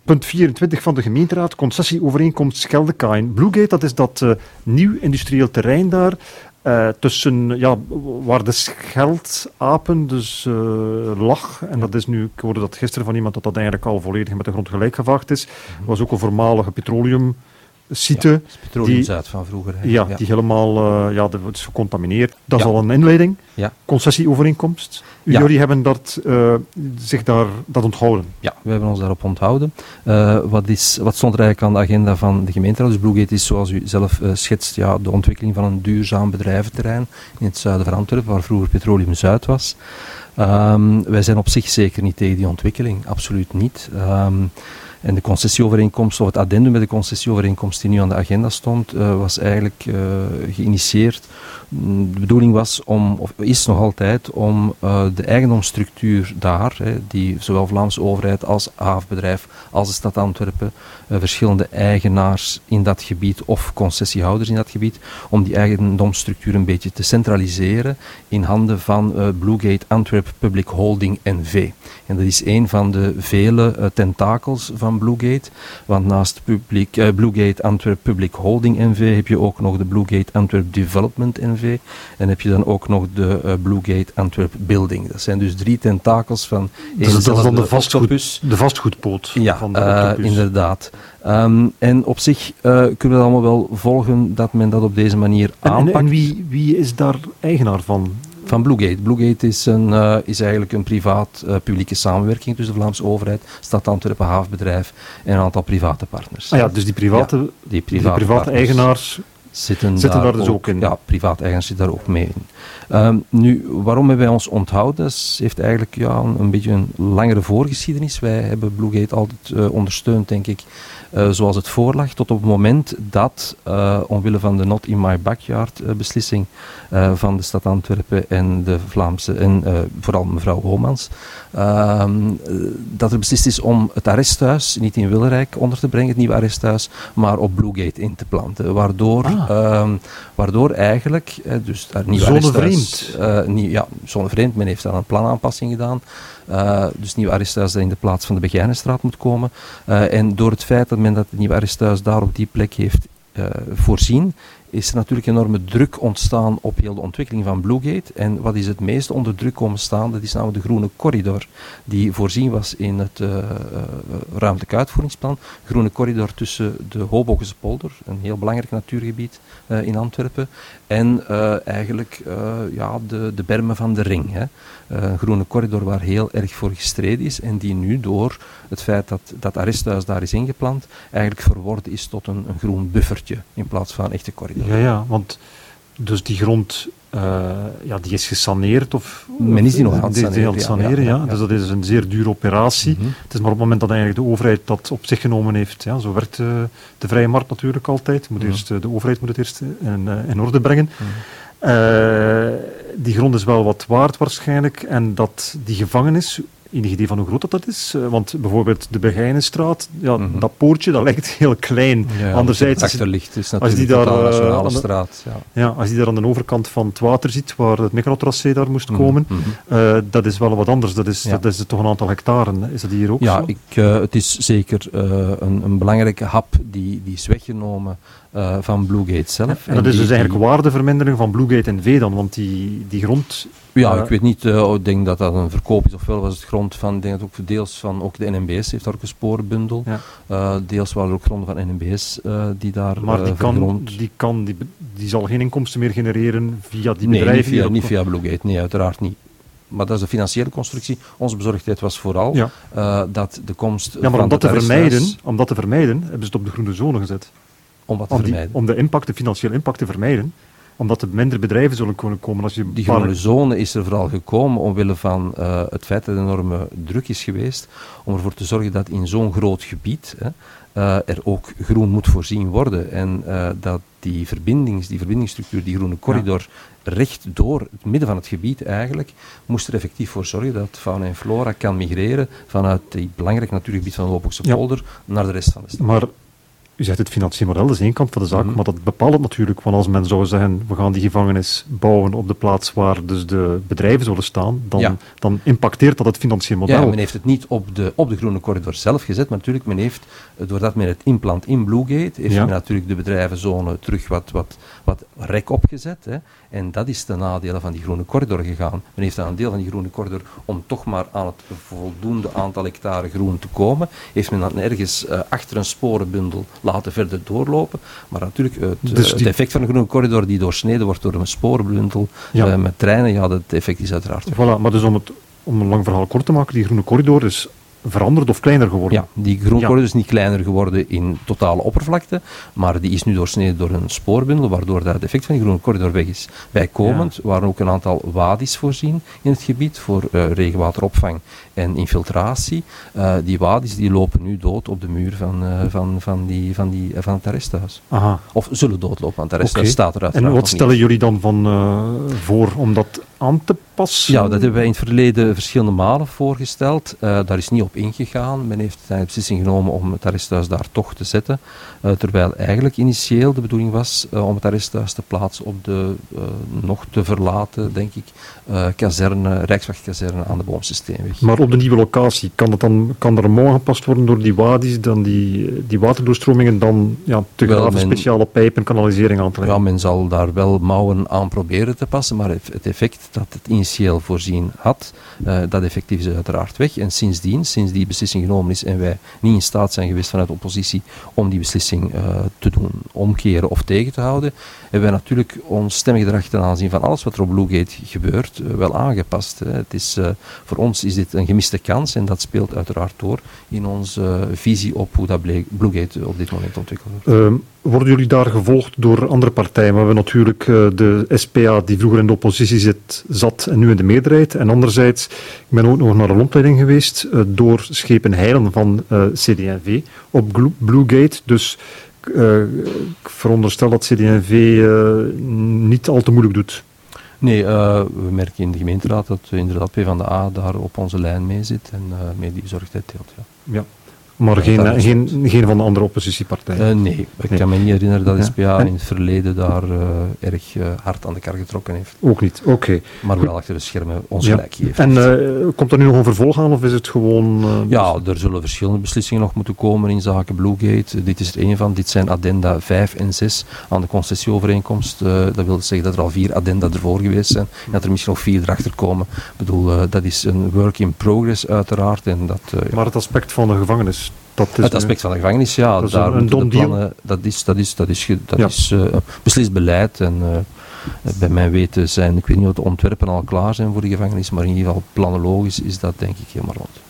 Punt 24 van de gemeenteraad, concessieovereenkomst Scheldekaai. Bluegate, dat is dat nieuw industrieel terrein daar, tussen, waar de Scheldapen dus lag. En dat is nu, ik hoorde dat gisteren van iemand, dat eigenlijk al volledig met de grond gelijk gevaagd is. Dat was ook een voormalige petroleum site. Ja, Petroleum Zuid van vroeger. Ja, die helemaal dat is gecontamineerd. Dat is al een inleiding. Ja. Concessieovereenkomst. Jullie hebben dat onthouden. Ja, we hebben ons daarop onthouden. Wat stond er eigenlijk aan de agenda van de gemeenteraad? Dus Bluegate is, zoals u zelf schetst, de ontwikkeling van een duurzaam bedrijventerrein in het zuiden van Antwerpen, waar vroeger Petroleum Zuid was. Wij zijn op zich zeker niet tegen die ontwikkeling, absoluut niet. En de concessieovereenkomst, of het addendum bij de concessieovereenkomst die nu aan de agenda stond, was eigenlijk geïnitieerd. De bedoeling was is nog altijd om de eigendomsstructuur daar, die zowel Vlaamse overheid als havenbedrijf als de stad Antwerpen, verschillende eigenaars in dat gebied of concessiehouders in dat gebied, om die eigendomsstructuur een beetje te centraliseren in handen van Bluegate Antwerp Public Holding NV. En dat is een van de vele tentakels van Bluegate, want naast Bluegate Antwerp Public Holding NV heb je ook nog de Bluegate Antwerp Development NV en heb je dan ook nog de Bluegate Antwerp Building. Dat zijn dus 3 tentakels van dat is dan de vastgoedpoot van de octopus. Inderdaad. En op zich kunnen we allemaal wel volgen dat men dat op deze manier aanpakt. En wie is daar eigenaar van? Van Bluegate. Bluegate is eigenlijk een privaat-publieke samenwerking tussen de Vlaamse overheid, stad Antwerpen, havenbedrijf en een aantal private partners. Dus die private eigenaars zitten daar dus ook in. Ja, private eigenaars zitten daar ook mee in. Nu, waarom hebben wij ons onthouden? Dat heeft eigenlijk een beetje een langere voorgeschiedenis. Wij hebben Bluegate altijd ondersteund, denk ik, zoals het voorlag, tot op het moment dat, omwille van de Not in My Backyard beslissing van de stad Antwerpen en de Vlaamse, en vooral mevrouw Homans, dat er beslist is om het arresthuis niet in Wilrijk onder te brengen, het nieuwe arresthuis, maar op Bluegate in te planten. Waardoor eigenlijk, dus daar nieuwe arresthuis... Zonnevreemd. Men heeft daar een planaanpassing gedaan. Dus het nieuwe arresthuis dat in de plaats van de Begijnenstraat moet komen. En door het feit dat men dat nieuwe arresthuis daar op die plek heeft voorzien, is er natuurlijk enorme druk ontstaan op heel de ontwikkeling van Bluegate. En wat is het meest onder druk komen staan? Dat is namelijk de groene corridor die voorzien was in het ruimtelijk uitvoeringsplan. Groene corridor tussen de Hobokense polder, een heel belangrijk natuurgebied in Antwerpen, en de bermen van de Ring. Een groene corridor waar heel erg voor gestreden is en die nu door het feit dat dat arresthuis daar is ingeplant, eigenlijk verworden is tot een groen buffertje in plaats van een echte corridor. Ja, want dus die grond die is gesaneerd men is die nog aan het saneren. Ja. Dus dat is een zeer dure operatie. Mm-hmm. Het is maar op het moment dat eigenlijk de overheid dat op zich genomen heeft. Ja, zo werkt de vrije markt natuurlijk altijd. De overheid moet het eerst in orde brengen. Die grond is wel wat waard waarschijnlijk. En dat die gevangenis, enig idee van hoe groot dat is? Want bijvoorbeeld de Begijnenstraat, dat poortje, dat lijkt heel klein. Ja, anderzijds, achterlicht is natuurlijk de nationale straat. Als je daar aan de overkant van het water ziet, waar het Microtracé daar moest komen, dat is wel wat anders. Dat is toch een aantal hectare. Is dat hier ook zo? Het is zeker een belangrijke hap die is weggenomen van Bluegate zelf. En dat is dus eigenlijk waardevermindering van Bluegate NV dan, want die grond... ik weet niet, ik denk dat dat een verkoop is, ofwel was het grond van, ik denk dat ook deels van ook de NMBS heeft daar ook een sporenbundel. Deels waren er ook gronden van NMBS die daar maar die zal geen inkomsten meer genereren via die bedrijven? Nee, niet via Bluegate, nee, uiteraard niet. Maar dat is de financiële constructie. Onze bezorgdheid was vooral dat de komst maar om dat te vermijden, hebben ze het op de groene zone gezet. Om wat te vermijden? Om de financiële impact te vermijden. Omdat er minder bedrijven zullen kunnen komen. Die groene zone is er vooral gekomen omwille van het feit dat er enorme druk is geweest om ervoor te zorgen dat in zo'n groot gebied er ook groen moet voorzien worden. En dat die verbindingsstructuur, die groene corridor, recht door het midden van het gebied eigenlijk, moest er effectief voor zorgen dat fauna en flora kan migreren vanuit het belangrijk natuurgebied van de Hobokense polder naar de rest van de stad. Maar U zegt het financieel model, dat is één kant van de zaak, Mhm. maar dat bepaalt het natuurlijk. Want als men zou zeggen, we gaan die gevangenis bouwen op de plaats waar dus de bedrijven zullen staan, dan impacteert dat het financieel model. Ja, men heeft het niet op de groene corridor zelf gezet, maar natuurlijk, men heeft, doordat men het inplant in Bluegate, heeft men natuurlijk de bedrijvenzone terug wat rek opgezet. Hè. En dat is ten nadele van die groene corridor gegaan. Men heeft aan een deel van die groene corridor, om toch maar aan het voldoende aantal hectare groen te komen, heeft men dan ergens achter een sporenbundel laten verder doorlopen. Maar natuurlijk, het effect van een groene corridor die doorsneden wordt door een sporenbundel met treinen, dat effect is uiteraard. Voilà, maar dus om een lang verhaal kort te maken, die groene corridor is veranderd of kleiner geworden? Ja, die groene corridor is niet kleiner geworden in totale oppervlakte, maar die is nu doorsneden door een spoorbundel, waardoor dat het effect van die groene corridor weg is. Bijkomend waren ook een aantal wadis voorzien in het gebied voor regenwateropvang en infiltratie. Die wadis die lopen nu dood op de muur van het arresthuis. Aha. Of zullen doodlopen, want het arresthuis staat er uiteraard. En wat stellen jullie dan voor om dat aan te passen? Ja, dat hebben wij in het verleden verschillende malen voorgesteld. Daar is niet op ingegaan. Men heeft de beslissing genomen om het arresthuis daar toch te zetten. Terwijl eigenlijk initieel de bedoeling was om het arresthuis te plaatsen op de nog te verlaten, denk ik, Rijkswachtkazerne aan de Boomsysteenweg. Maar op de nieuwe locatie, kan er een mouw aangepast worden door die wadis, dan die waterdoorstromingen dan te graven, speciale pijpen, kanalisering aan te leggen? Ja, men zal daar wel mouwen aan proberen te passen, maar het effect dat het initieel voorzien had, dat effect is uiteraard weg. En sinds die beslissing genomen is en wij niet in staat zijn geweest vanuit de oppositie om die beslissing te doen omkeren of tegen te houden, hebben wij natuurlijk ons stemmig ten aanzien van alles wat er op Bluegate gebeurt wel aangepast. Het is, voor ons is dit een gemiste kans en dat speelt uiteraard door in onze visie op hoe dat Bluegate op dit moment ontwikkeld wordt. Worden jullie daar gevolgd door andere partijen? We hebben natuurlijk de SPA die vroeger in de oppositie zat en nu in de meerderheid. En anderzijds, ik ben ook nog naar een rondleiding geweest door Schepen Heilen van CD&V op Bluegate. Dus ik veronderstel dat CD&V niet al te moeilijk doet. Nee, we merken in de gemeenteraad dat inderdaad PvdA daar op onze lijn mee zit en mee die bezorgdheid deelt. Ja. Maar geen van de andere oppositiepartijen? Nee, ik kan me niet herinneren dat de SPA in het verleden daar erg hard aan de kar getrokken heeft. Ook niet, oké. Maar wel achter de schermen ons gelijk geeft. En komt er nu nog een vervolg aan of is het gewoon... Ja, er zullen verschillende beslissingen nog moeten komen in zaken Bluegate. Dit is er één van. Dit zijn addenda 5 en 6 aan de concessieovereenkomst. Dat wil zeggen dat er al 4 addenda ervoor geweest zijn en dat er misschien nog 4 erachter komen. Ik bedoel, dat is een work in progress uiteraard. En dat, maar het aspect van de gevangenis... Het aspect van de gevangenis, ja, dat daar moeten de plannen, dat is beslist beleid en bij mijn weten zijn, ik weet niet of de ontwerpen al klaar zijn voor de gevangenis, maar in ieder geval planologisch is dat denk ik helemaal rond.